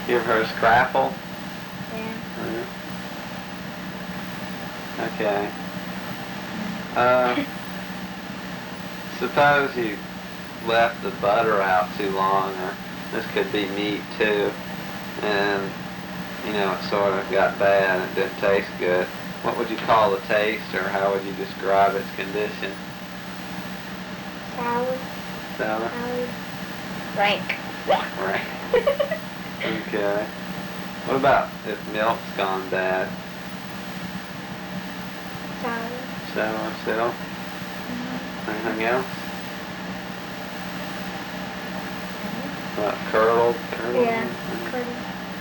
You ever heard of scrapple? Yeah. Okay. Suppose you left the butter out too long, or this could be meat too, and you know it sort of got bad and it didn't taste good. What would you call the taste, or how would you describe its condition? Sour. Sour? Rank. Right. Okay. What about if milk's gone bad? Sour. Sour still? Anything else? What, curdled? Yeah, curdled.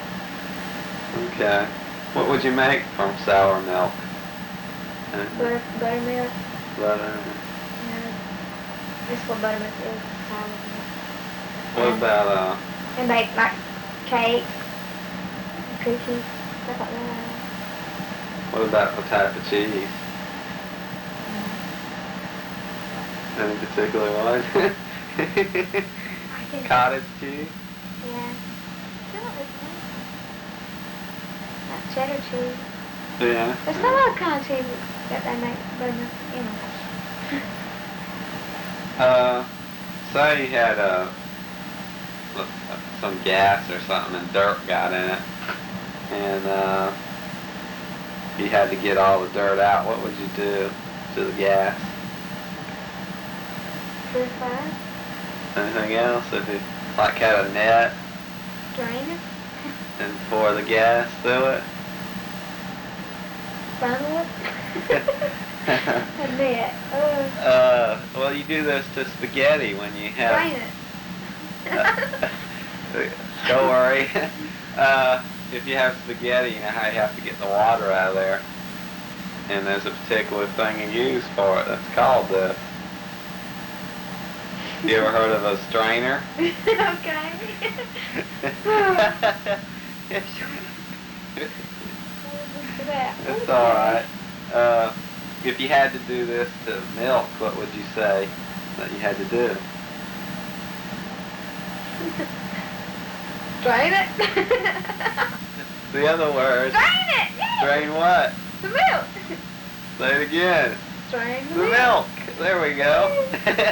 Okay. What would you make from sour milk? Buttermilk. Butter. Yeah. That's what buttermilk is. Sour milk. What about, And bake like cake, cookies, stuff like that. what about what type of cheese? Any particular one? I think Cottage cheese? Yeah. Not cheddar cheese. Yeah. There's some other kind of cheese that they make buttermilk, Say you had some gas or something and dirt got in it, and you had to get all the dirt out. What would you do to the gas? Purified. Anything else? If you like had a net Drain it. and pour the gas through it? Funnel it. A net. Well, you do this to spaghetti when you have. Drain it. Don't worry. If you have spaghetti, you know how you have to get the water out of there. And there's a particular thing you use for it that's called this. You ever heard of a strainer? Okay. It's alright. If you had to do this to milk, what would you say that you had to do? Drain it. The other word. Drain it. Yeah. Drain what? The milk. Say it again. Drain The milk. There we go.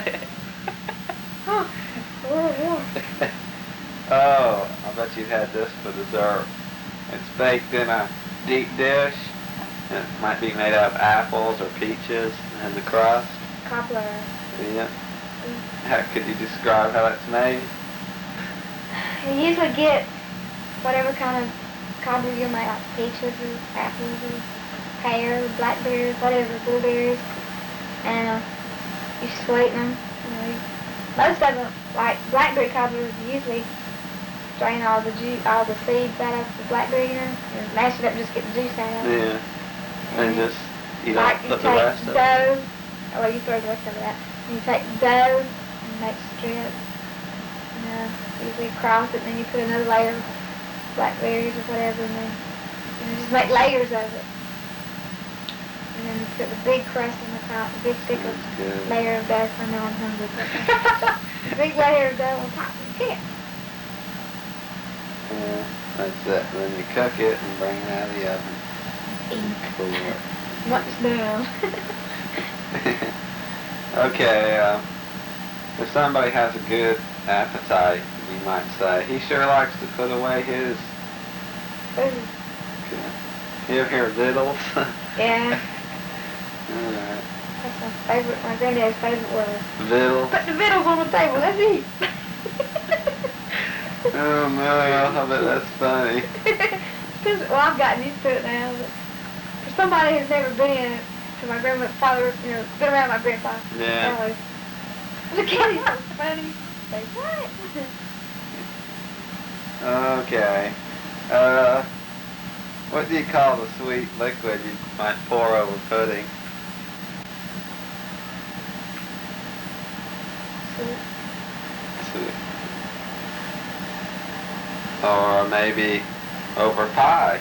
Oh, I bet you've had this for dessert. It's baked in a deep dish. It might be made out of apples or peaches and the crust. Cobbler. Yeah. How could you describe how it's made? You usually get whatever kind of cobbler you make, like peaches or apples or pear, blackberries, whatever, blueberries, and you sweeten them. You know, most of them, like blackberry cobblers, usually drain all the seeds out of the blackberry, you know, and mash it up, just get the juice out of it. Yeah. And just, you don't like put the rest of it? Well, you throw the rest of it out. And you take dough and make strips. You know, usually cross it, and then you put another layer of blackberries or whatever, and then just make layers of it. And then you put the big crust on the top, the big thick layer of dough. I know I'm hungry. The big layer of dough on top of the cake. Yeah, that's it. And then you cook it and bring it out of the oven. Cool. What's down? Okay, if somebody has a good appetite, you might say, he sure likes to put away his... Food. Okay. You ever hear of vittles? Yeah. Alright. That's my granddad's favorite word. Vittles? Put the vittles on the table, let's eat. Oh no, I bet that's funny. Well, I've gotten used to it now, but for somebody who's never been to my grandfather, you know, been around my grandpa. Yeah. Always, look at him, so funny. Say, what? Okay. What do you call the sweet liquid you might pour over pudding? Sweet. Or maybe over pie.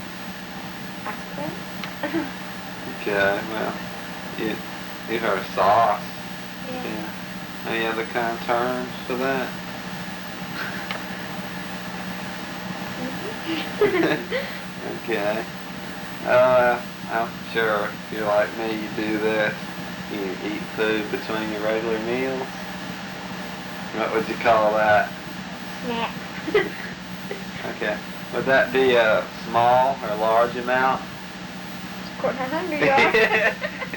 Ice cream? Okay, well, you heard sauce. Yeah. Any other kind of terms for that? Okay. I'm sure if you're like me, you do this. You eat food between your regular meals. What would you call that? Snack. Okay. Would that be a small or large amount? According to how hungry you are.